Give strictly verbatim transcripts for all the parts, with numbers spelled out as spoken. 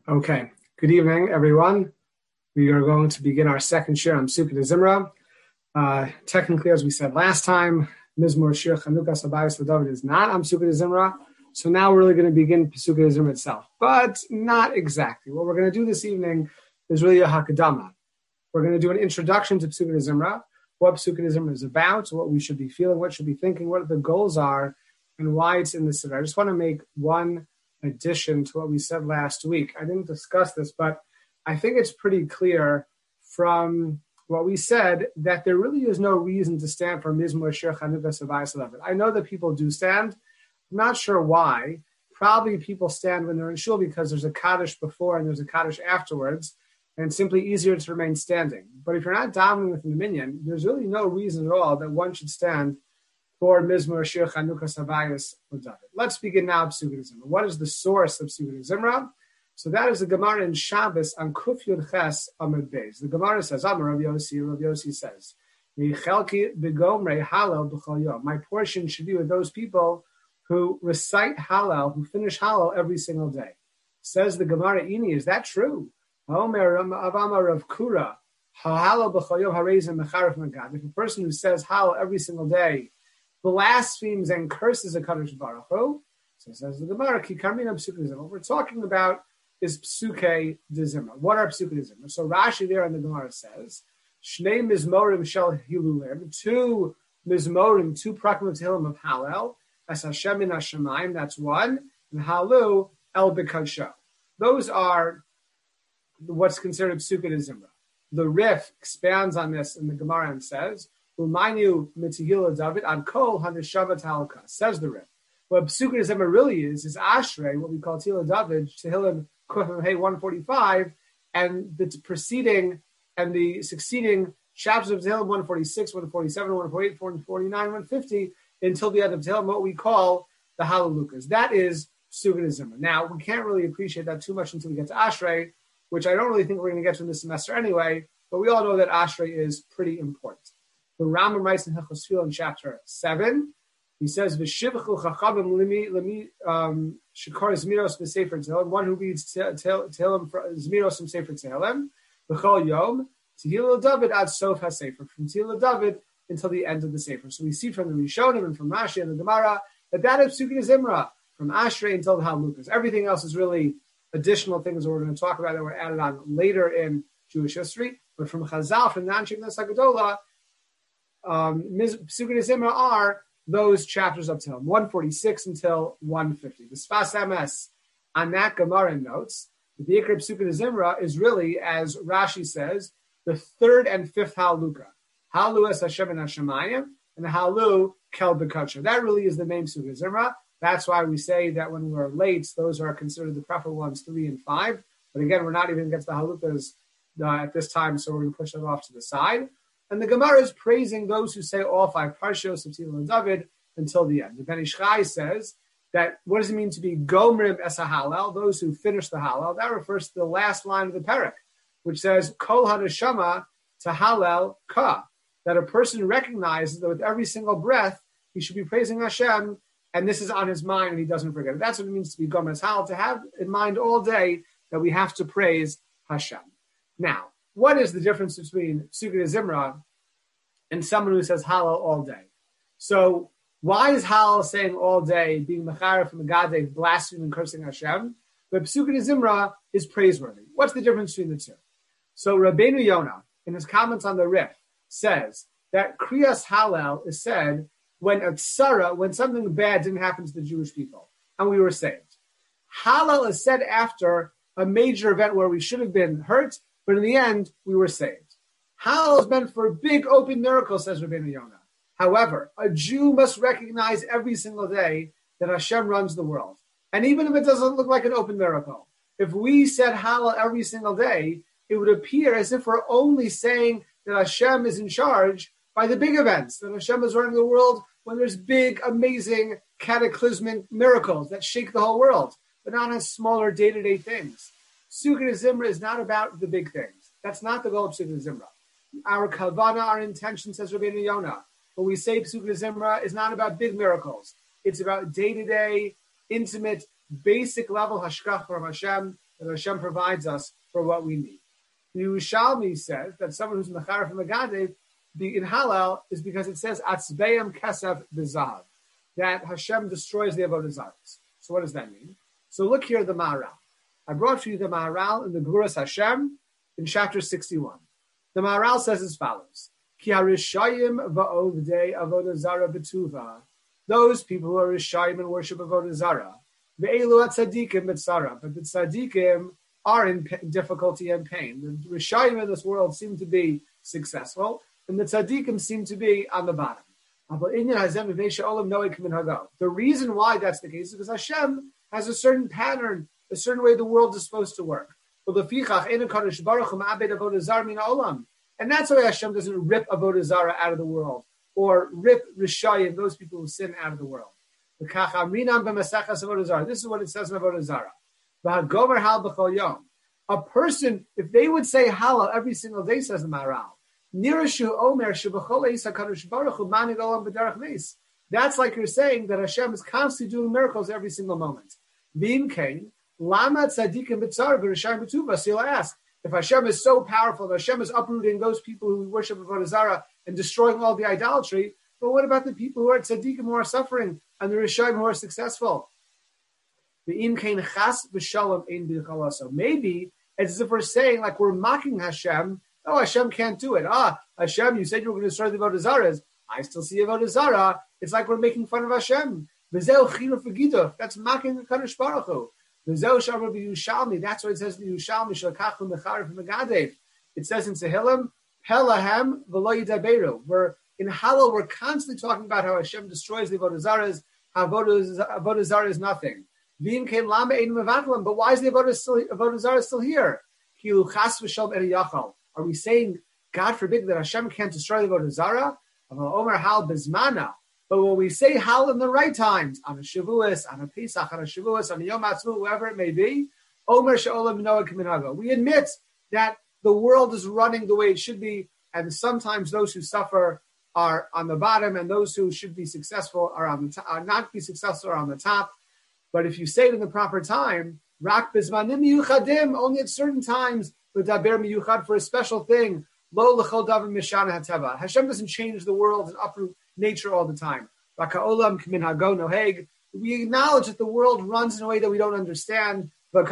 Okay, good evening, everyone. We are going to begin our second shir on Pesukei Zimra. Uh, technically, as we said last time, Mizmor Shir Chanukas Habayis LeDavid is not on Pesukei Zimra. So now we're really going to begin Pesukei Zimra itself, but not exactly. What we're going to do this evening is really a Hakadama. We're going to do an introduction to Pesukei Zimra, what Pesukei Zimra is about, what we should be feeling, what should be thinking, what the goals are, and why it's in the Siddur. I just want to make one addition to what we said last week. I didn't discuss this, but I think it's pretty clear from what we said that there really is no reason to stand for Mizmor Shir Chanukas Habayis LeDavid. I know that people do stand. I'm not sure why. Probably people stand when they're in shul because there's a Kaddish before and there's a Kaddish afterwards, and it's simply easier to remain standing. But if you're not davening with the minyan, there's really no reason at all that one should stand for Mizmor Shir Chanukas Habayis LeDavid. Let's begin now Pesukei Zimra. What is the source of Pesukei Zimra? So that is the Gemara in Shabbos on Kuf Yud Ches Amud Beis. The Gemara says, Amar Rav Yossi, Rav Yossi says, my portion should be with those people who recite Hallel, who finish Hallel every single day. Says the Gemara, Ini, is that true? Omer Avama Rav Kura, Hallel b'chol yom harezim mecharef magad. If a person who says Hallel every single day blasphemes and curses a Kadosh Baruch Hu, so says the Gemara, Ki Karmina Pesukei Zimra. What we're talking about is Pesukei Zimra. What are Pesukei Zimra? So Rashi there in the Gemara says, Shnei Mizmorim Shel Hilulim, two Mizmorim, two Prakim Tehillim of Hallel, as Hashem in Hashemayim, that's one, and Halu El B'Kadsho. Those are what's considered Pesukei Zimra. The Rif expands on this in the Gemara and says, Umaynu Mitihila David on Kol Haneshama Talaka, says the Rif. What Pesukei Zimra really is, is Ashrei, what we call Tila David, Tehillim Kufim Hey one forty-five, and the preceding and the succeeding chapters of Tehillim one forty-six, one forty-seven, one forty-eight, one forty-nine, one fifty, until the end of Tehillim, what we call the Halalukas. That is Pesukei Zimra. Now, we can't really appreciate that too much until we get to Ashrei, which I don't really think we're going to get to in this semester anyway, but we all know that Ashrei is pretty important. The Rambam writes in Hilchos Tefillah in chapter seven, he says, "V'shivchu chachamim limi limi shekar zmiros b'sefer Tehillim." One who reads Tehillim zmiros from Sefer Tehillim, b'chol yom Tehillah David ad sof hasefer, from Tehillah David until the end of the sefer. So we see from the Rishonim and from Rashi and the Gemara that that is Pesukei Zimra from Ashrei until the Halalukas. Everything else is really additional things that we're going to talk about that were added on later in Jewish history. But from Chazal, from the Anshe Knesset Hagadola, um, Pesukei Zimra are those chapters up till one forty-six until one fifty. The Sfas Emes on that Gemara notes that the Ikar Pesukei Zimra is really, as Rashi says, the third and fifth Halaluka. Halu es Hashem in Hashemayim, and Halu Kel B'Kadsho. That really is the main Pesukei Zimra. That's why we say that when we're late, those are considered the preferable ones, three and five. But again, we're not even going to get to the Halukas uh, at this time, so we're going to push that off to the side. And the Gemara is praising those who say all five parshos of Tehillah David until the end. The Ben Ish Chai says that what does it mean to be Gomrim es HaHalel, those who finish the Hallel? That refers to the last line of the Perek, which says Kol HaNeshama Tahalel Ka, that a person recognizes that with every single breath he should be praising Hashem, and this is on his mind and he doesn't forget it. That's what it means to be Gomer es Hallel, to have in mind all day that we have to praise Hashem. Now, what is the difference between Pesukei Zimra and someone who says Hallel all day? So why is Hallel saying all day, being Mecharef and Megadeh, blaspheming and cursing Hashem? But Pesukei Zimra is praiseworthy. What's the difference between the two? So Rabbeinu Yonah, in his comments on the Rif, says that Kriyas Hallel is said when a tzara, when something bad didn't happen to the Jewish people, and we were saved. Hallel is said after a major event where we should have been hurt, but in the end, we were saved. Hallel is meant for big open miracles, says Rabbeinu Yonah. However, a Jew must recognize every single day that Hashem runs the world. And even if it doesn't look like an open miracle, if we said Hallel every single day, it would appear as if we're only saying that Hashem is in charge by the big events, that Hashem is running the world when there's big, amazing, cataclysmic miracles that shake the whole world, but not on smaller day-to-day things. Pesukei Zimra is not about the big things. That's not the goal of Pesukei Zimra. Our kavana, our intention, says Rabbeinu Yonah, when we say Pesukei Zimra, is not about big miracles. It's about day-to-day, intimate, basic level hashkach from Hashem. that Hashem provides us for what we need. The Yerushalmi says that someone who's Mecharef and Megadev in Hallel is because it says Atzbeim Kesef B'Zahav, that Hashem destroys the Avodah Zaros. So what does that mean? So look here at the Maharal. I brought you the Maharal in the Gevuras Hashem in chapter sixty-one. The Maharal says as follows: Ki harishayim va'ovdei avodah zara betuva. Those people who are rishayim and worship avodah zara. Ve'elu atzadikim b'tzara. But the tzadikim are in difficulty and pain. The rishayim in this world seem to be successful, and the tzadikim seem to be on the bottom. The reason why that's the case is because Hashem has a certain pattern, a certain way the world is supposed to work. And that's why Hashem doesn't rip Avodah Zarah out of the world, or rip Rishayim, those people who sin, out of the world. This is what it says in Avodah Zarah. A person, if they would say Hallel every single day, says the Maharal, that's like you're saying that Hashem is constantly doing miracles every single moment. So you'll ask, if Hashem is so powerful, if Hashem is uprooting those people who worship Avodah Zarah and destroying all the idolatry, but what about the people who are tzaddikim, who are suffering, and the Rishayim who are successful? Maybe it's as if we're saying, like we're mocking Hashem. Oh, Hashem can't do it. Ah, Hashem, you said you were going to destroy the Avodah Zarahs. I still see Avodah Zarah. It's like we're making fun of Hashem. That's mocking the Kadosh Baruch Hu. That's what it says in Yerushalmi. It says in Tehillim, Pelahem v'lo yidaberu. We're in Hallel, we're constantly talking about how Hashem destroys the Avodah Zarahs, how Avodah Zarah is nothing. But why is the Avodah Zarah still here? Are we saying, God forbid, that Hashem can't destroy the Avodah Zarah? But when we say Hal in the right times, on a Shavuos, on a Pesach, on a Shavuos, on a Yom Ha'atzmaut, whoever it may be, Omer she'olam noah k'minhago. We admit that the world is running the way it should be, and sometimes those who suffer are on the bottom, and those who should be successful are on the top, are not be successful are on the top. But if you say it in the proper time, rak bizmanim miyuchadim, only at certain times, l'daber miyuchad, for a special thing, lo l'chol davar mishana hateva. Hashem doesn't change the world and uproot nature all the time. Raka'olam k'minhago noheg. We acknowledge that the world runs in a way that we don't understand. And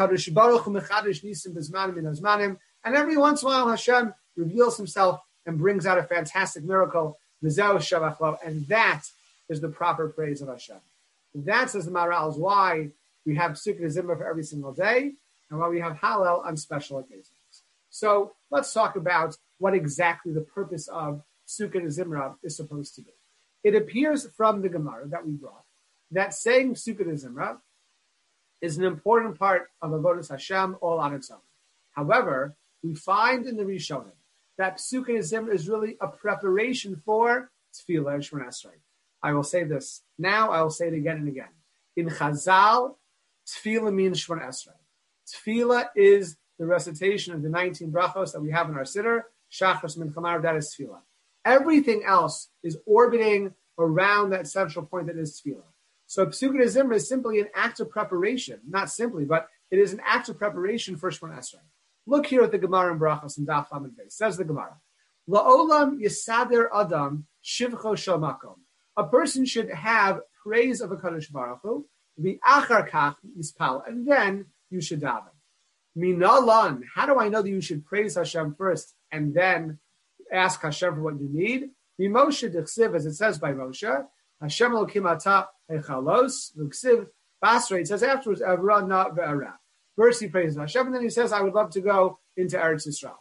every once in a while, Hashem reveals himself and brings out a fantastic miracle. And that is the proper praise of Hashem. That, says the Maharal, is why we have Sukkot Zimra for every single day, and why we have Hallel on special occasions. So let's talk about what exactly the purpose of Sukkot Zimra is supposed to be. It appears from the Gemara that we brought that saying Sukkot Zimra is an important part of Avodas Hashem all on its own. However, we find in the Rishonim that Sukkot Zimra is really a preparation for Tefillah and Shemona Esrei. I will say this now, I will say it again and again. In Chazal, Tefillah means Shemona Esrei. Tefillah is the recitation of the nineteen brachos that we have in our Siddur, Shachris Mincha Ma'ariv, that is Tefillah. Everything else is orbiting around that central point that is Tefillah. So Sukkot Zimra is simply an act of preparation, not simply, but it is an act of preparation for Shemona Esrei. Look here at the Gemara in Brachos in Daf Lamed Beis. Says the Gemara, La'olam yisader adam shivcho shel makom. A person should have praise of a Kadosh Baruch Hu, the achar kach yispal, and then you should daven. Minalan, how do I know that you should praise Hashem first and then ask Hashem for what you need? Mimoshe dechsiv, as it says by Moshe, Hashem Elokim ata echalos, l'ksiv basra. It says afterwards, Avra na ve'ara. First he praises Hashem, and then he says, I would love to go into Eretz Yisrael.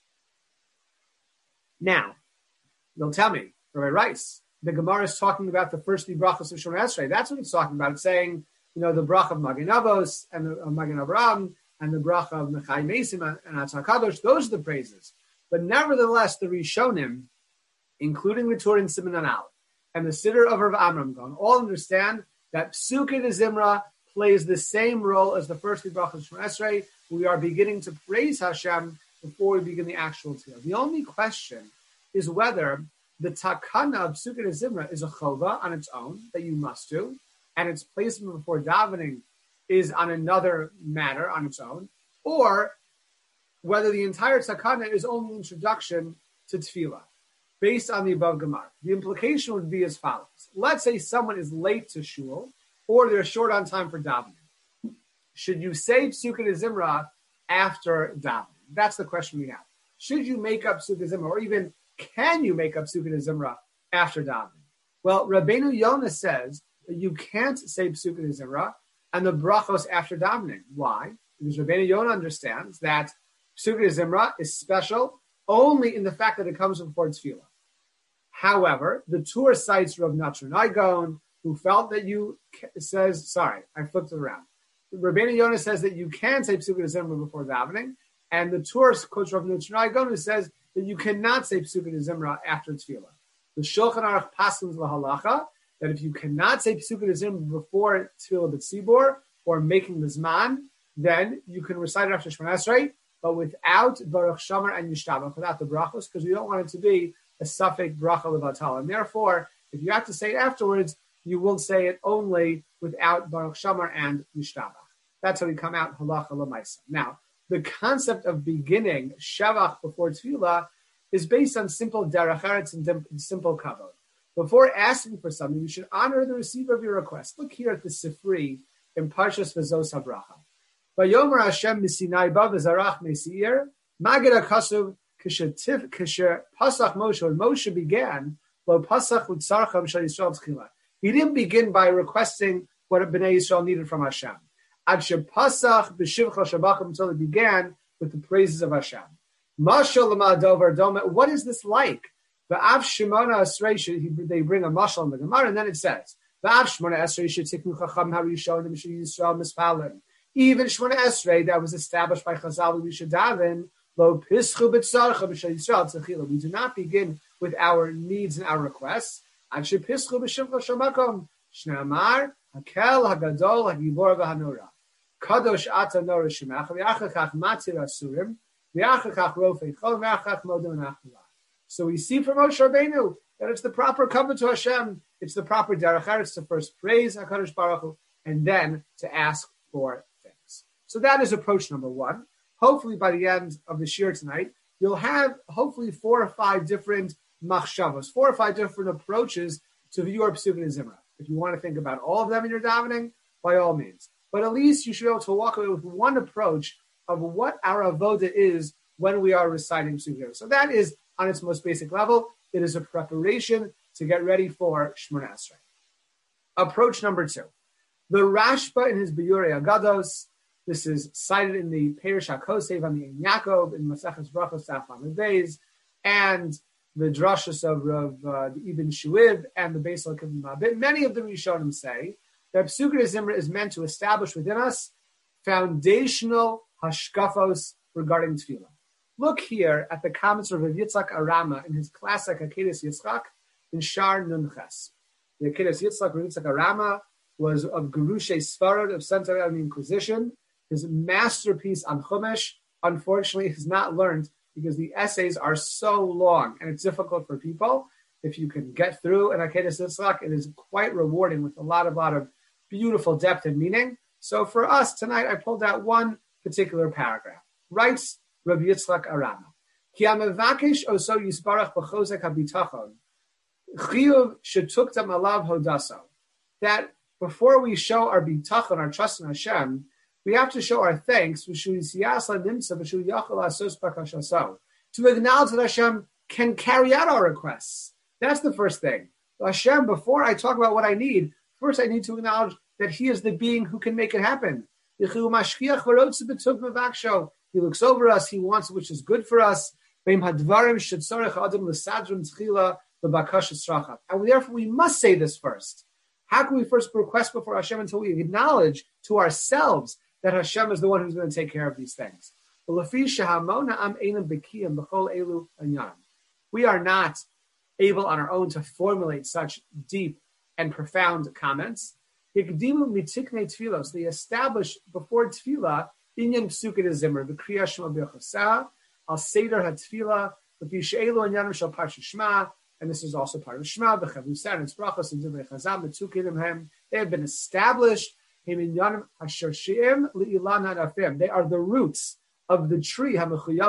Now, you'll tell me, Rabbi Rice, the Gemara is talking about the first three brachos of Shemona Esrei. That's what it's talking about. It's saying, you know, the bracha of Magen Avos and the uh, Magen Avraham and the bracha of Mechai Mesim and Atzah Kadosh. Those are the praises. But nevertheless, the Rishonim, including the Torah and Siman Anal and the Siddur of Rav Amram Gon, all understand that Sukkot Zimra plays the same role as the first three brachos of Shemona Esrei. We are beginning to praise Hashem before we begin the actual tefillah. The only question is whether the takana of Sukkot Zimra is a chova on its own that you must do, and its placement before davening is on another matter on its own, or whether the entire takana is only an introduction to tefillah, based on the above Gemara. The implication would be as follows. Let's say someone is late to shul, or they're short on time for davening. Should you say Psukkah Zimra after davening? That's the question we have. Should you make up Psukkah Zimra, or even can you make up Psukkah Zimra after davening? Well, Rabbeinu Yonah says that you can't say Psukkah Zimra and the brachos after davening. Why? Because Rabbeinu Yonah understands that Psukkah Zimra is special only in the fact that it comes before tefillah. However, the Tur cites Rav Natron Igon, who felt that you says, sorry, I flipped it around. Rabbeinu Yonah says that you can say Psukkah Zimra before davening, and the Tur quotes Rav Natron Igon, who says that you cannot say Psukkah Zimra after tefillah. The Shulchan Aruch passes lahalacha that if you cannot say Psukkah Zimra before tefillah b'tzibor or making the zman, then you can recite it after Shemona Esrei, but without Baruch Shamar and Yishtabach, without the brachos, because we don't want it to be a suffix bracha levatal. And therefore, if you have to say it afterwards, you will say it only without Baruch Shamar and Yishtabach. That's how we come out halacha l'maisa. Now, the concept of beginning shavach before tefillah is based on simple derech eretz and simple kavod. Before asking for something, you should honor the receiver of your request. Look here at the Sifri in Parshas Vazos HaBracha. Vayomer Hashem misinai ba v'zarach me'seir magid hakasuv kishetif kisher pasach Moshe. When Moshe began, lo pasach utzarcham shel Yisrael tchila. He didn't begin by requesting what Bnei Yisrael needed from Hashem. Ad shepasach b'shivcha shabachim, until he began with the praises of Hashem. Mashal l'ma'adover doma. What is this like? V'av shemona esrei. They bring a mashal in the Gemara, and then it says v'av shemona esrei shetiknu chacham harishonim shel Yisrael mispalim. Even Shemona Esrei that was established by Chazal Rishadaven, lo pischu b'tzarcha b'shel Yisrael tzachila. We do not begin with our needs and our requests. Ad she pischu b'shivcha shamakom shneamar hakel hagadol hagibor v'hanora kadosh ata nora shemach v'achachach matzir asurim v'achachach rofei chol v'achach modon achila. So we see from Moshe Rabbeinu that it's the proper covenant to Hashem. It's the proper derech eretz to first praise HaKadosh Baruch Hu and then to ask for. So that is approach number one. Hopefully by the end of the shir tonight, you'll have hopefully four or five different machshavos, four or five different approaches to view our Psukkah Zimra. If you want to think about all of them in your davening, by all means. But at least you should be able to walk away with one approach of what our avoda is when we are reciting Psukkah. So that is, on its most basic level, it is a preparation to get ready for Shemona Esrei. Approach number two. The Rashba in his Biyurei Agados. This is cited in the Perish HaKosev on the Ein Yaakov, in Maseches Brachos Daf Lamed Beis, and the Drashos of Rav uh, the Ibn Shuib and the Beis Lakiv Mabit. Many of the Rishonim say that Psukkah Zimra is meant to establish within us foundational hashkafos regarding tefillah. Look here at the comments of Rav Yitzchak Arama in his classic Akedas Yitzchak in Shar Nunches. The Akedas Yitzchak, Rav Yitzchak Arama, was of Gerushay Sfarad of Center of the Inquisition. His masterpiece on Chumash, unfortunately, is not learned because the essays are so long and it's difficult for people. If you can get through an Akedas Yitzchak, it is quite rewarding with a lot of lot of beautiful depth and meaning. So for us tonight, I pulled out one particular paragraph. Writes Rabbi Yitzchak Arama, Ki ha'mevakesh oso yisbarach b'chozek habitachon chiyuv shetuktam alav hodaso. That before we show our bitachon, our trust in Hashem, we have to show our thanks to acknowledge that Hashem can carry out our requests. That's the first thing. Hashem, before I talk about what I need, first I need to acknowledge that He is the being who can make it happen. He looks over us. He wants which is good for us. And therefore we must say this first. How can we first request before Hashem until we acknowledge to ourselves that Hashem is the one who's going to take care of these things? We are not able on our own to formulate such deep and profound comments. They establish before tefillah inyan psukkah zimmer, the kriya shema b'chasa, al seder hatefillah, v'pishe'elu anyanim shel parsha shema, and this is also part of Shema, the Chavusar, and its brachos, and Divrei Chazal, the Tukidim Hem. They have been established They are the roots of the tree,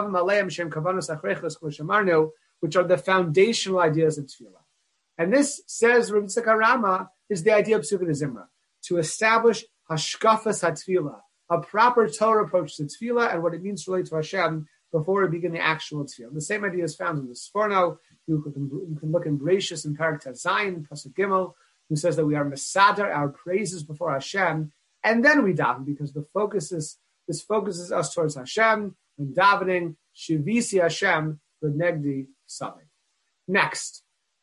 which are the foundational ideas of tefillah. And this, says Rabbi Yitzchak Rama, is the idea of Pesukei Zimra, to establish hashkafas hatefillah, a proper Torah approach to tefillah and what it means to relate to Hashem before we begin the actual tefillah. The same idea is found in the Sforno. You can, you can look in Bereshis in Parak Tet Zayin, Pasuk Gimel, who says that we are mesader our praises before Hashem, and then we daven, because the focus is this focuses us towards Hashem when davening Shivisi Hashem V'negdi Savi. Next,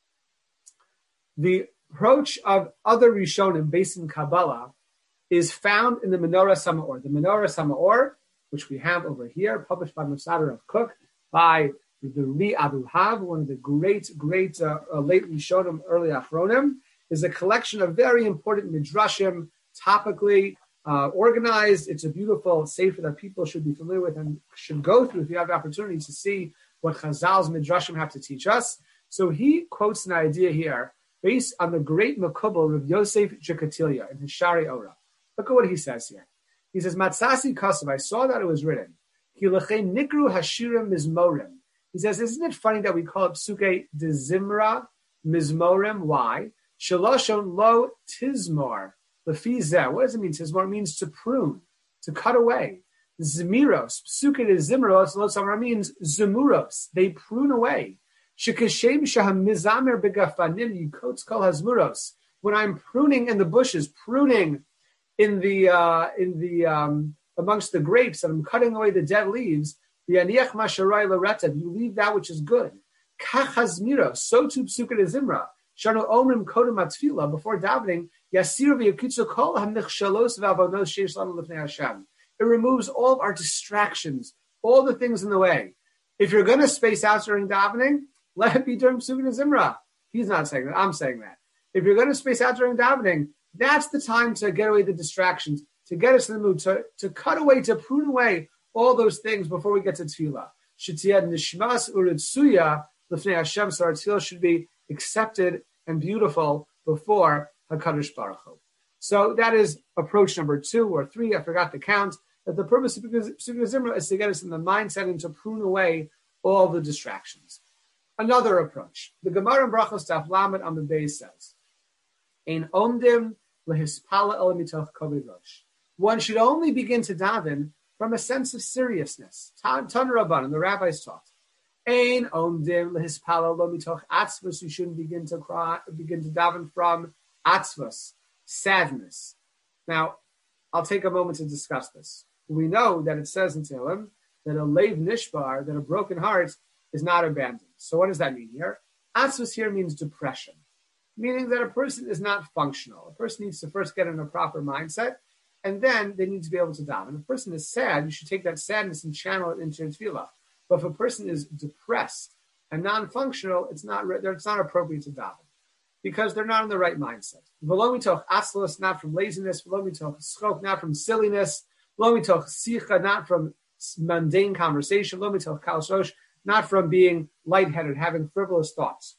the approach of other Rishonim based in Kabbalah is found in the Menorah Samaor. The Menorah Samaor, which we have over here, published by Mosader of Cook, by the Ri Abu Hav, one of the great, great uh, uh, late Rishonim, early Achronim, is a collection of very important midrashim, topically uh, organized. It's a beautiful sefer that people should be familiar with and should go through if you have the opportunity to see what Chazal's midrashim have to teach us. So he quotes an idea here based on the great Makubal of Yosef Jekatilia in his Shari Ora. Look at what he says here. He says, Matsasi Kasav, I saw that it was written, Kilachei Nikru Hashirim Mizmorim. He says, isn't it funny that we call it Pesukei Zimra Mizmorim? Why? Shaloshon lo tizmor lefizeh. What does it mean? Tizmor means to prune, to cut away. Zmiros, Pesukei Zimros, lo samar means zemuros. They prune away. Shekashem shaham mizamer begafanim yikots kol hazmuros. When I'm pruning in the bushes, pruning in the uh, in the um, amongst the grapes, and I'm cutting away the dead leaves, v'yaniach masharai l'retev, you leave that which is good. Kach hazmiros, so too Pesukei Zimra. Shano omrim kodem atfila, before davening, yasir v'yakitzu kol hanichshalos v'avonos sheish lanu l'fnei Hashem. It removes all of our distractions, all the things in the way. If you're going to space out during davening, let it be during Pesukei Zimra. He's not saying that. I'm saying that. If you're going to space out during davening, that's the time to get away the distractions, to get us in the mood, to, to cut away, to prune away all those things before we get to tefillah. Shetiyad nishmas uritsuya l'fnei Hashem, so our tefillah should be accepted and beautiful before HaKadosh Baruch Hu. So that is approach number two or three. I forgot to count. That the purpose of Pesukei Zimra is to get us in the mindset and to prune away all the distractions. Another approach. The Gemara in Brachos Daf Lamed on the base says, "Ein omdim lehispala el mitoch koved rosh." One should only begin to daven from a sense of seriousness. Tan Rabban, and the rabbis taught. Ein omdim lehispala lo mitoch atzvus. You shouldn't begin to cry, begin to daven from atzvus, sadness. Now, I'll take a moment to discuss this. We know that it says in Tehillim that a leiv nishbar, that a broken heart, is not abandoned. So what does that mean here? Atzvus here means depression, meaning that a person is not functional. A person needs to first get in a proper mindset, and then they need to be able to daven. If a person is sad, you should take that sadness and channel it into tefillah. But if a person is depressed and non-functional, it's not it's not appropriate to daven because they're not in the right mindset. V'lo mitoch atzlos, not from laziness. V'lo mitoch schok, not from silliness. V'lo mitoch sicha, not from mundane conversation. V'lo mitoch kalas rosh, not from being lightheaded, having frivolous thoughts.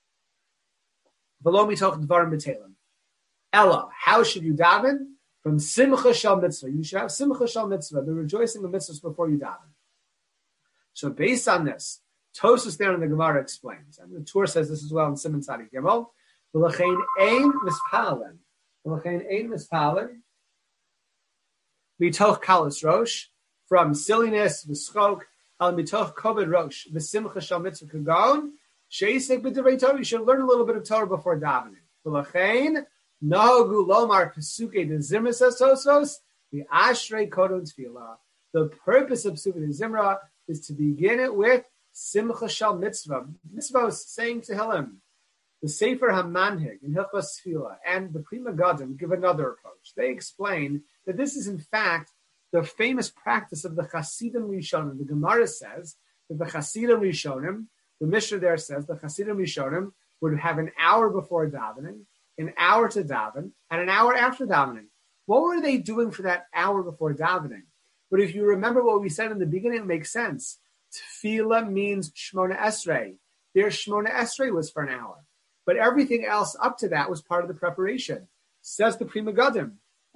V'lo mitoch dvarim b'telim. Ella, how should you daven? From simcha shel mitzvah. You should have simcha shel mitzvah, the rejoicing of mitzvahs before you daven. So based on this, Tosfos there in the Gemara explains, and the Tur says this as well in Siman Tzadik Gimel, V'lechein ein mispalen, V'lechein ein mispalen, mitoch kalas rosh, from silliness, v'schok, al mitoch koved rosh, v'simcha shel mitzvah kagon, sheisek b'divrei Torah. You should learn a little bit of Torah before davening. V'lechein nahagu lomar Pesukei Zimra, says Tosfos, the ashrei kodon tefillah. The purpose of Pesukei Zimra is to begin it with simcha shel mitzvah. Mitzvah is saying Tehillim. The Sefer HaManhig in Hilchos Tefillah and the Pri Megadim give another approach. They explain that this is in fact the famous practice of the Chasidim Rishonim. The Gemara says that the Chasidim Rishonim, the Mishnah there says, the Chasidim Rishonim would have an hour before davening, an hour to daven, and an hour after davening. What were they doing for that hour before davening? But if you remember what we said in the beginning, it makes sense. Tefillah means Shmona Esrei. Their Shmona Esrei was for an hour. But everything else up to that was part of the preparation. Says the Pri Megadim.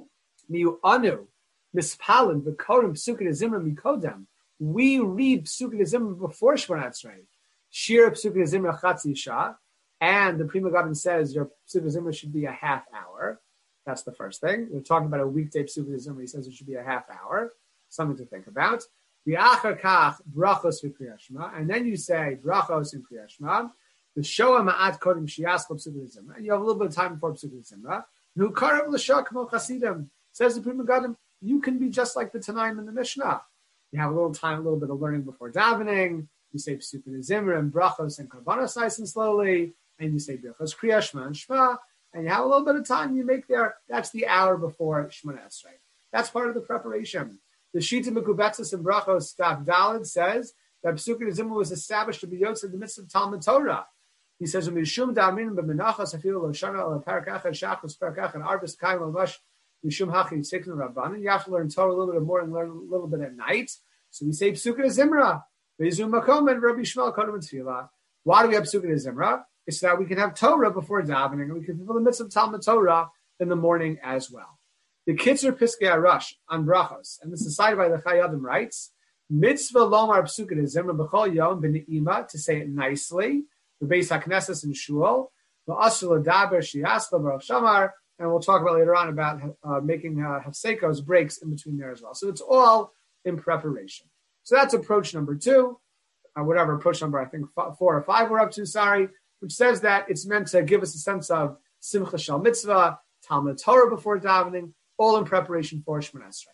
Miu anu mispalin v'korim psukim zimra mikodem. We read psukim zimra before Shemona Esrei. Shir psukim zimra chatzi shah, and the Pri Megadim says your psukim zimra should be a half hour. That's the first thing. We're talking about a weekday psukim zimra. He says it should be a half hour. Something to think about. V'achar kach brachos v'kriyas shema, and then you say brachos in kriyas shema. The shoah ma'at kodim shiaskel psukim zimra, and you have a little bit of time before psukim zimra. Who karav l'shah k'mo chasidim, says the Pri Megadim. You can be just like the Tanaim in the Mishnah. You have a little time, a little bit of learning before davening. You say psukim zimra and brachos and karbanos nice and slowly, and you say brachos kriyas shema and shema, and you have a little bit of time. You make there. That's the hour before Shemona Esrei. That's part of the preparation. The Shita Mekubetzes and Brachos Staff Daled says that Psukim Zimra was established to be yotz in the midst of Talmud Torah. He says, "Mishum da'aminim b'menachas afilu lo shana lo parak echad shachos parak echad arvis kaim lo mash mishum hachi tziknu rabbanan." You have to learn Torah a little bit more and learn a little bit at night. So we say Psukim Zimra. Beizum makom and Rabbi Shmuel kodem tefillah. Why do we have Psukim Zimra? It's so that we can have Torah before davening, and we can fulfill the midst of Talmud Torah in the morning as well. The Kitzur Piskei Arash on Brachos, and this is cited by the Chayadim, writes, Mitzvah lomar psukim zimra b'chol yom b'ne'ima, to say it nicely, the Beis HaKnesses and Shul, v'asur l'daber shiasla b'rav shamar, and we'll talk about later on about uh, making uh, hafsekos, breaks in between there as well. So it's all in preparation. So that's approach number two, uh, whatever approach number I think f- four or five we're up to, sorry, which says that it's meant to give us a sense of simcha shal mitzvah, Talmud Torah before davening, all in preparation for Shemona Esrei.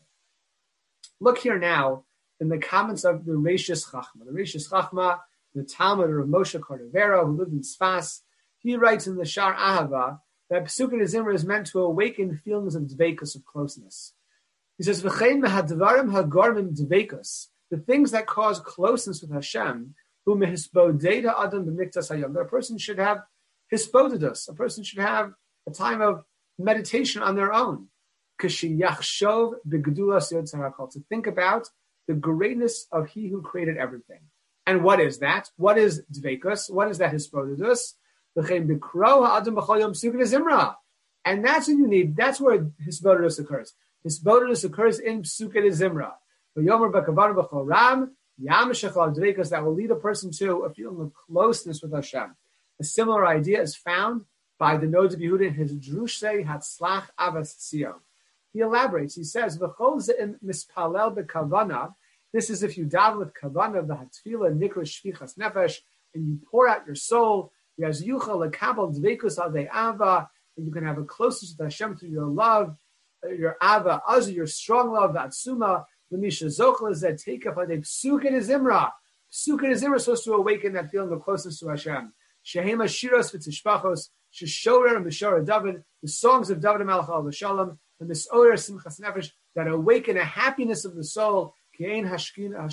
Look here now in the comments of the Reishis Chachma. The Reishis Chachma, the Talmud of Moshe Cordovero, who lived in Sfas, he writes in the Shar Ahava that Psukim Zimra is meant to awaken feelings of dveikus, of closeness. He says, "V'chein mehadvarim hagormim dveikus," the things that cause closeness with Hashem, who mehisbodeda adam b'miktas hayom. That a person should have hisbodedus. A person should have a time of meditation on their own. To think about the greatness of He who created everything. And what is that? What is dveikus? What is that hisbodedus? And that's what you need. That's where hisbodedus occurs. Hisbodedus occurs in Psukim Zimra. That will lead a person to a feeling of closeness with Hashem. A similar idea is found by the Noda B'Yehuda in his Drushay Hatzlach Avas Tzion. He elaborates. He says, mispalel bekavana. This is if you daven with kavana, the hatfila nikra shvichas nefesh, and you pour out your soul. Yaz yuchal lekabel dveikus adei ava, and you can have a closeness to Hashem through your love, your ava, azu, your strong love, the atzuma. L'misha zochel is that take up adei psukim zimra. Psukim zimra is supposed to awaken that feeling of closeness to Hashem. Shehema shiros v'tishpachos, sheshorer and b'shora David, the songs of David Melech al Shalom. And this oyer simchas nefesh that awaken a happiness of the soul, because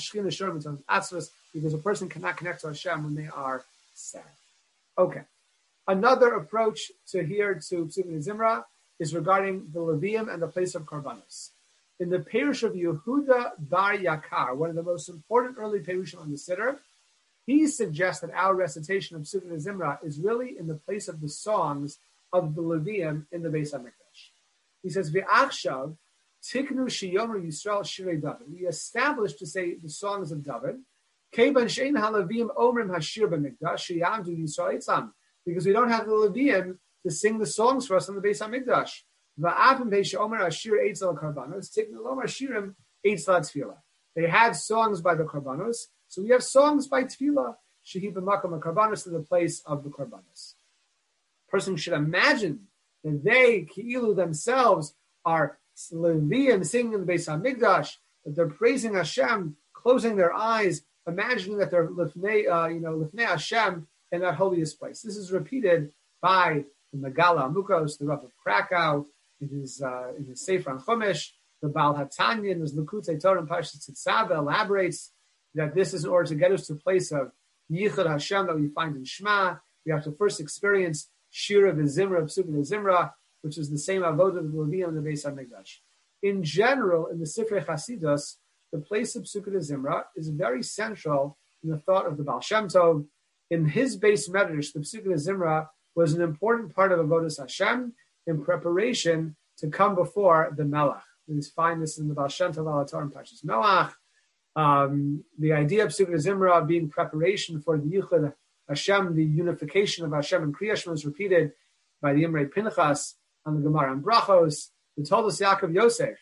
a person cannot connect to Hashem when they are sad. Okay. Another approach to here to Psukim Zimra is regarding the Levium and the place of Karbanos. In the Perush of Yehuda Bar Yakar, one of the most important early Perushim on the Siddur, he suggests that our recitation of Psukim Zimra is really in the place of the songs of the Levium in the Beis HaMikdash. He says, "V'achshav tiknu sheyomer Yisrael shirei David." We established to say the songs of David. Kevan shein haLevim omrim hashir b'mikdash sheyamdu Yisrael etzam, because we don't have the Leviim to sing the songs for us on the Beis HaMikdash. Va'afim beish omer hashir eitzel karbanos tiknu lomer shirim eitzel tefillah. They had songs by the karbanos, so we have songs by tefillah. Shehi b'makom karbanos, to the place of the karbanos. Person should imagine that they, Ki'ilu themselves, are Leviim singing in the Beis HaMikdash, that they're praising Hashem, closing their eyes, imagining that they're Lifnei, uh, you know, Lifnei Hashem in that holiest place. This is repeated by the Megala Amukos, the Rav of Krakow, in his uh, in his Sefer on Chumash. The Baal HaTanya in his Likutei Torah and Parshas Tzitzaveh elaborates that this is in order to get us to a place of Yichud Hashem that we find in Shema. We have to first experience Shira v'Zimra, Psukim v'Zimra, which is the same avodah of the Levium in the Beis HaMikdash. In general, in the Sifrei Chasidus, the place of Psukim v'Zimra is very central in the thought of the Baal Shem Tov. In his base medrash, the Psukim v'Zimra was an important part of avodas Hashem in preparation to come before the Melech. We find this in the Baal Shem Tov Alatar and Parshas Noach. Um, the idea of Sukkot Zimra being preparation for the Yichud Hashem, the unification of Hashem and Kriya Shema, is repeated by the Imrei Pinchas on the Gemara and Brachos, the Toldos Yaakov Yosef.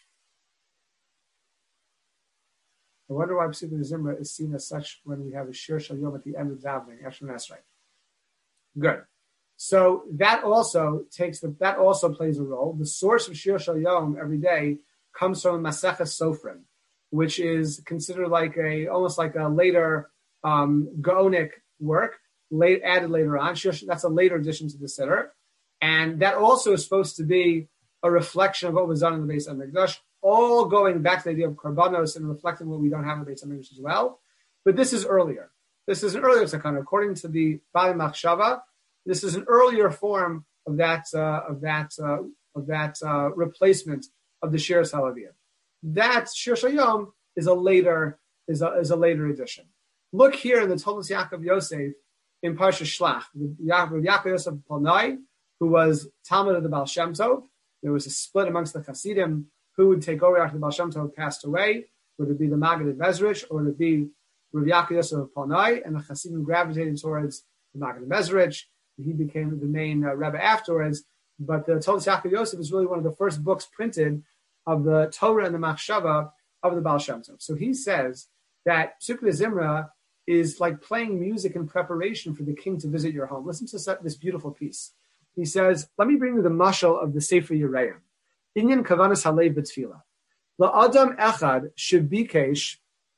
I wonder why Sukkot Zimra is seen as such when we have a Shir Shal Yom at the end of davening. Actually, that's right. Good. So that also takes the that also plays a role. The source of Shir Shal Yom every day comes from Maseches Sofrim, which is considered like a almost like a later um, Gaonic work, late added later on. That's a later addition to the Siddur, and that also is supposed to be a reflection of what was done in the Beis Hamikdash, all going back to the idea of Karbanos and reflecting what we don't have in the Beis Hamikdash as well. But this is earlier. This is an earlier Sakana, according to the Bali Machshava. This is an earlier form of that uh, of that uh, of that uh, replacement of the Shiras Halaviyah. That Shir Shal Yom is a later is a, is a later edition. Look here in the Toldos Yaakov Yosef in Parsha Shlach, Yaakov Yosef Polnai, who was Talmud of the Baal Shem Tov. There was a split amongst the Hasidim who would take over after the Baal Shem Tov passed away. Would it be the Maggid of Mezrich or would it be Rav Yaakov Yosef Polnai? And the Hasidim gravitated towards the Maggid of Mezrich. He became the main uh, Rebbe afterwards. But the Toldos Yaakov Yosef is really one of the first books printed of the Torah and the Machshava of the Baal Shem Tov. So he says that Sukkot Zimra is like playing music in preparation for the king to visit your home. Listen to this beautiful piece. He says, let me bring you the mashal of the Sefer Yereim. Inyan kavanas halev b'tfila. La'adam echad shebikesh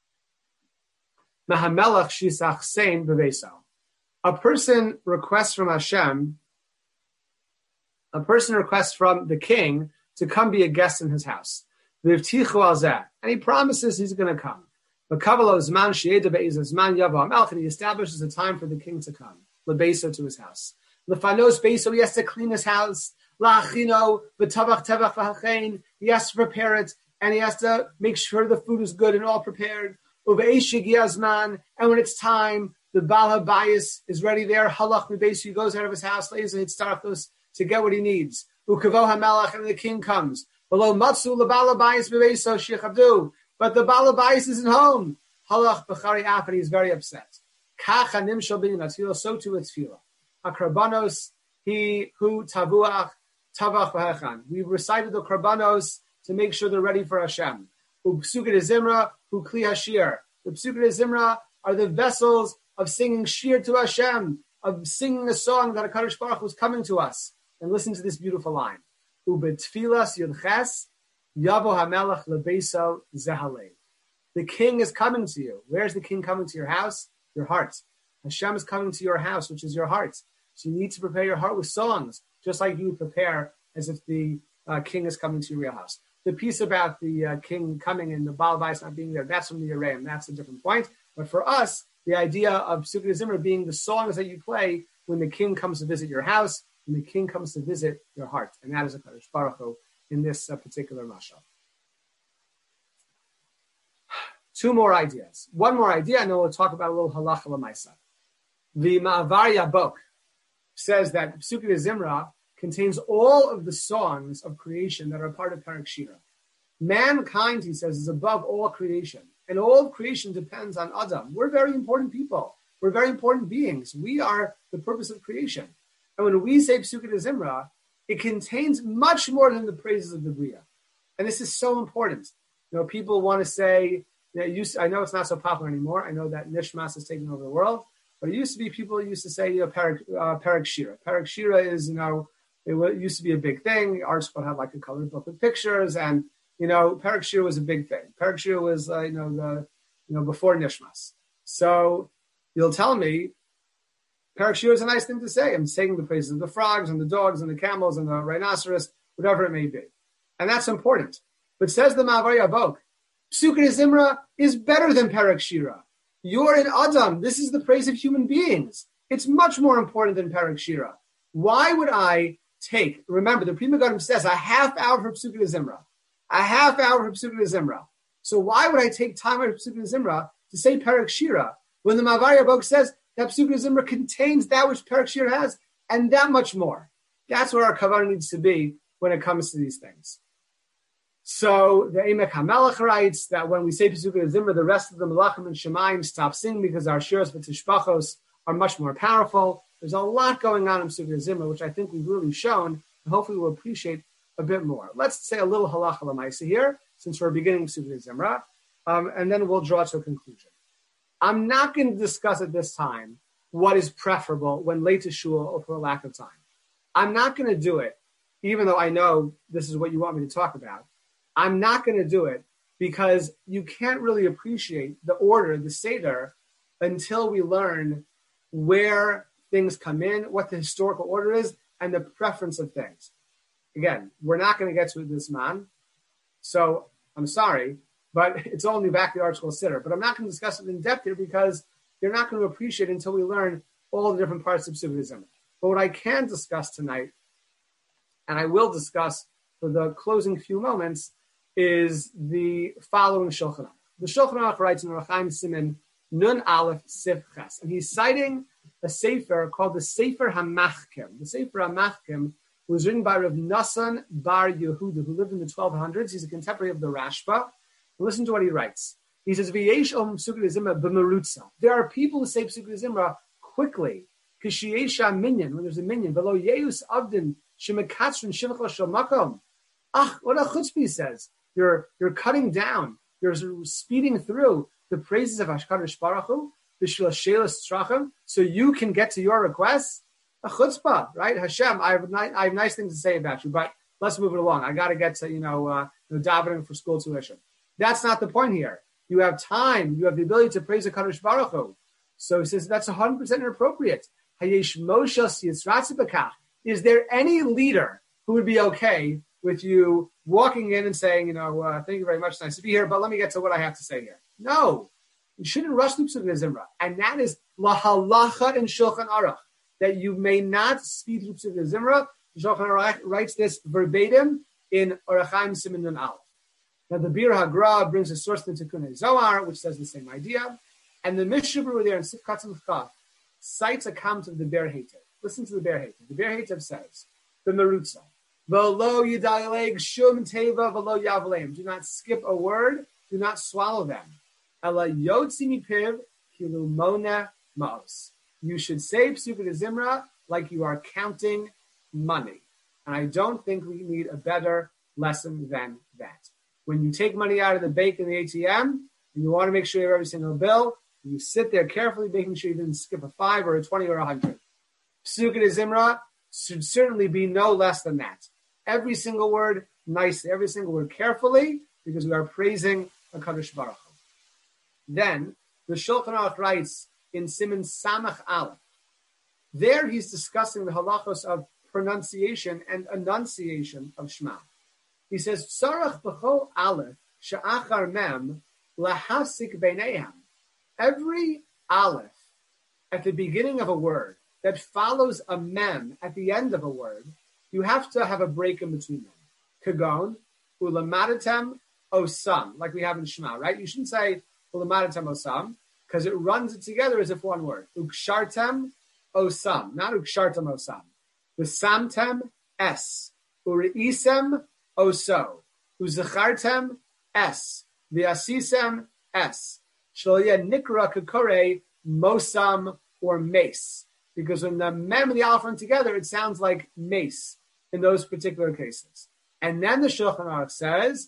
mahamelach shisach sein b'veisau. A person requests from Hashem, a person requests from the king to come be a guest in his house. And he promises he's going to come. And he establishes a time for the king to come, lebeso, to his house. Lefanos beso, he has to clean his house. La'achino v'tavach tevach v'hachein, he has to prepare it, and he has to make sure the food is good and all prepared. Uve'eshig yazman, and when it's time, the Baal HaBayis is ready there. Halach lebeso, he goes out of his house, lays and starts to get what he needs. Ukavo hamelach, and the king comes. Below matzu lebala bayis beveso shechavdu, but the Baal HaBayis isn't home. Halach b'chari af, and he's very upset. Kach hanimshal bin atfila, so too it's tefillah. Akrabanos, he who tavuach tavach v'hechan. We recited the karbanos to make sure they're ready for Hashem. Upsuket Zimra, hu kli hashir. The Psuket Zimra are the vessels of singing shir to Hashem, of singing a song that HaKadosh Baruch Hu is coming to us. And listen to this beautiful line. Ubetfilas yudches yavo hamelach lebeso zehalei. The king is coming to you. Where's the king coming to your house? Your heart. Hashem is coming to your house, which is your heart. So you need to prepare your heart with songs, just like you would prepare as if the uh, king is coming to your real house. The piece about the uh, king coming and the Baal HaBayis not being there, that's from the Yereim. That's a different point. But for us, the idea of Sukkot Zimra being the songs that you play when the king comes to visit your house, when the king comes to visit your heart. And that is a Kadosh Baruch Hu in this uh, particular mashal. Two more ideas. One more idea, and then we'll talk about a little halacha l'maisa. The Ma'avar Yabok says that Sukkot Zimra contains all of the songs of creation that are part of Parak Shira. Mankind, he says, is above all creation. And all of creation depends on Adam. We're very important people. We're very important beings. We are the purpose of creation. And when we say Sukkot Zimra, it contains much more than the praises of the Bria. And this is so important. You know, people want to say, you know, used to, I know it's not so popular anymore. I know that Nishmas is taking over the world. But it used to be, people used to say, you know, Parak, uh, Parak Shira. Parak Shira is, you know, it, w- it used to be a big thing. Art school had like a colored book with pictures. And, you know, Parak Shira was a big thing. Parak Shira was, uh, you know, the, you know, before Nishmas. So you'll tell me, Parak Shira is a nice thing to say. I'm saying the praises of the frogs and the dogs and the camels and the rhinoceros, whatever it may be. And that's important. But says the Ma'avar Yabok, Sukkot Zimra is better than Parak Shira. You're in Adam. This is the praise of human beings. It's much more important than Parak Shira. Why would I take, remember, the Pri Megadim says a half hour for Sukkot Zimra. A half hour for Sukkot Zimra. So why would I take time out of Sukkot Zimra to say Parak Shira when the Ma'avar Yabok says that Sukkot Zimra contains that which Parak Shira has and that much more? That's where our kavanah needs to be when it comes to these things. So the Emek HaMelech writes that when we say Pesukei Zimra, the rest of the Melachim and Shemayim stop singing because our Shiras V'Tishpachos are much more powerful. There's a lot going on in Pesukei Zimra, which I think we've really shown, and hopefully we'll appreciate a bit more. Let's say a little halacha l'maisa here, since we're beginning Pesukei Zimra, um, and then we'll draw to a conclusion. I'm not going to discuss at this time what is preferable when late to shul or for a lack of time. I'm not going to do it, even though I know this is what you want me to talk about. I'm not going to do it because you can't really appreciate the order, the Seder, until we learn where things come in, what the historical order is, and the preference of things. Again, we're not going to get to it this man, so I'm sorry, but it's only back to the article Siddur. But I'm not going to discuss it in depth here because you're not going to appreciate it until we learn all the different parts of Sufism. But what I can discuss tonight, and I will discuss for the closing few moments, is the following Shulchan Aruch. The Shulchan Aruch writes in Orach Chaim Siman Nun Aleph Sif Ches, and he's citing a sefer called the Sefer HaMachkim. The Sefer HaMachkim was written by Rav Nassan Bar Yehuda, who lived in the twelve hundreds. He's a contemporary of the Rashba. And listen to what he writes. He says, "V'yesh om Pesukei Zimra b'merutza." There are people who say Pesukei Zimra quickly. K'shiyesha minyan, when there's a minyan. V'lo yeus avdin shemekatzrin shivcha shel makom. Ach, what a chutzpah, he says. You're you're cutting down, you're speeding through the praises of Hashkadosh Baruch Hu, b'shvil shelas tzrachim, so you can get to your requests. A chutzpah, right? Hashem, I have ni- I have nice things to say about you, but let's move it along. I got to get to you know, uh, you know davening for school tuition. That's not the point here. You have time, you have the ability to praise Hakadosh Baruch Hu. So he says that's one hundred percent inappropriate. Hayesh Moshe Yitzratzi B'kach. Is there any leader who would be okay with you walking in and saying, you know, uh, thank you very much, nice to be here, but let me get to what I have to say here? No, you shouldn't rush through Pesukei Zimra. And that is lahalacha in Shulchan Aruch, that you may not speed through Pesukei Zimra. Shulchan Aruch writes this verbatim in Orach Chaim Siman Nun Aleph. Now the Bir HaGra brings a source in Tikkun Zohar, which says the same idea. And the Mishnah over there in Sifkat Tzimchah cites a comment of the Ber Heitev. Listen to the Ber Heitev. The Ber Heitev says, the Merutza, V'lo yidaleg shum teva v'lo yavleim. Do not skip a word. Do not swallow them. Ela yotzi mipiv kilu mona maos. You should say Pesukei Zimra like you are counting money. And I don't think we need a better lesson than that. When you take money out of the bank in the A T M, and you want to make sure you have every single bill, you sit there carefully making sure you didn't skip a five or a twenty or a hundred. Pesukei Zimra should certainly be no less than that. Every single word nicely, every single word carefully, because we are praising HaKadosh Baruch Hu. Then, the Shulchan Aruch writes in Siman Samach Aleph. There he's discussing the halachos of pronunciation and enunciation of Shema. He says, Tzarach b'chol Aleph she'achar mem lahasik beineihem. Every Aleph at the beginning of a word that follows a mem at the end of a word, you have to have a break in between them. Kagon, ulamadatem osam, like we have in Shema, right? You shouldn't say ulamadatem osam, because it runs it together as if one word. Ukshartem osam, not ukshartem osam. Usamtem es. Ureisem oso. Uzachartem es. Viasisem es. Shloya nikra kakore mosam or mace. Because when the mem and the aleph run together, it sounds like mace in those particular cases. And then the Shulchan Aruch says,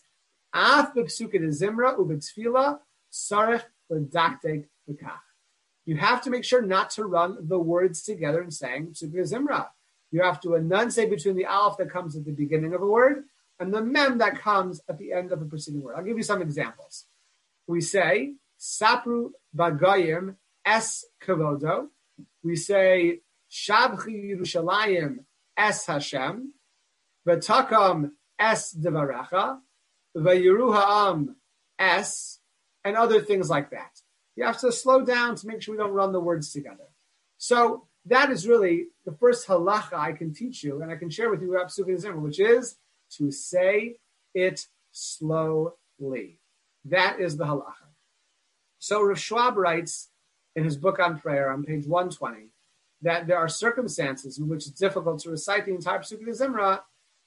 Af b'Pesukei Zimra u'b'tfila sarech l'daktek l'kach. You have to make sure not to run the words together in saying Pesukei Zimra. You have to enunciate between the aleph that comes at the beginning of a word and the mem that comes at the end of a preceding word. I'll give you some examples. We say, Sapru b'goyim es kavodo. We say, Shabchi Yerushalayim es Hashem, V'takam es Devarecha, V'yiru ha'am es, and other things like that. You have to slow down to make sure we don't run the words together. So that is really the first halacha I can teach you, and I can share with you about Pesukei Zimra, which is to say it slowly. That is the halacha. So Rav Schwab writes in his book on prayer on page one twenty, that there are circumstances in which it's difficult to recite the entire Pesukei Zimra,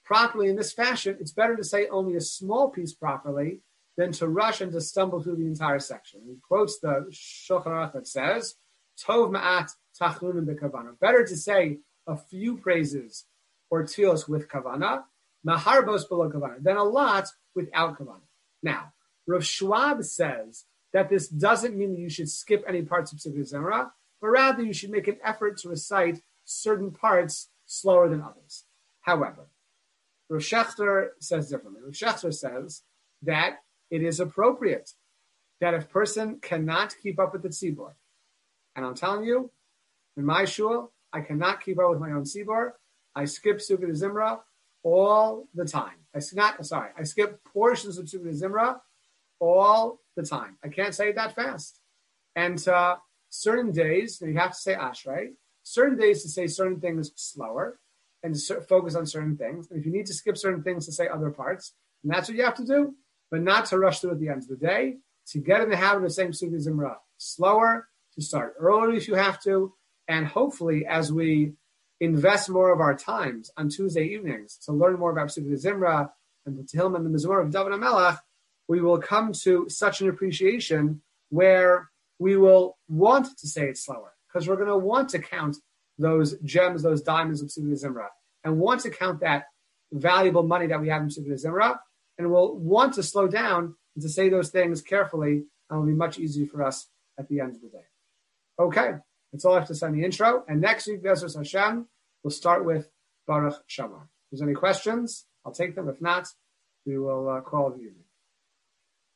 properly in this fashion, it's better to say only a small piece properly than to rush and to stumble through the entire section. He quotes the Shulchan Aruch that says, Tov ma'at tachlunim b'kavana. Better to say a few praises or tefillos with kavana, maharbos below kavana, than a lot without kavana. Now, Rav Schwab says that this doesn't mean that you should skip any parts of Psikut Zimra, but rather you should make an effort to recite certain parts slower than others. However, Rav Shechter says differently. Rav Shechter says that it is appropriate that if a person cannot keep up with the tzibur, and I'm telling you, in my shul, I cannot keep up with my own tzibur. I skip Sukkat Zimra all the time. I not sorry, I skip portions of Sukkat Zimra all the time. I can't say it that fast. And uh, certain days, you have to say Ashrei. Certain days to say certain things slower and to focus on certain things. And if you need to skip certain things to say other parts, and that's what you have to do, but not to rush through at the end of the day, to get in the habit of saying Sukkat Zimra slower, to start earlier if you have to, and hopefully as we invest more of our times on Tuesday evenings to learn more about Sukkat Zimra and the Tehillim and the Mizmor of David HaMelech, we will come to such an appreciation where we will want to say it slower, because we're going to want to count those gems, those diamonds of Sukkat Zimra, and want to count that valuable money that we have in Sukkat Zimra, and we'll want to slow down and to say those things carefully, and it'll be much easier for us at the end of the day. Okay, that's all I have to say in the intro. And next week, B'ezras Hashem, we'll start with Baruch Shamar. If there's any questions, I'll take them. If not, we will uh, call the evening.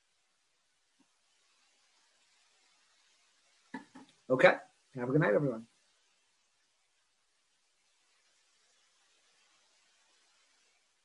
Okay, have a good night, everyone.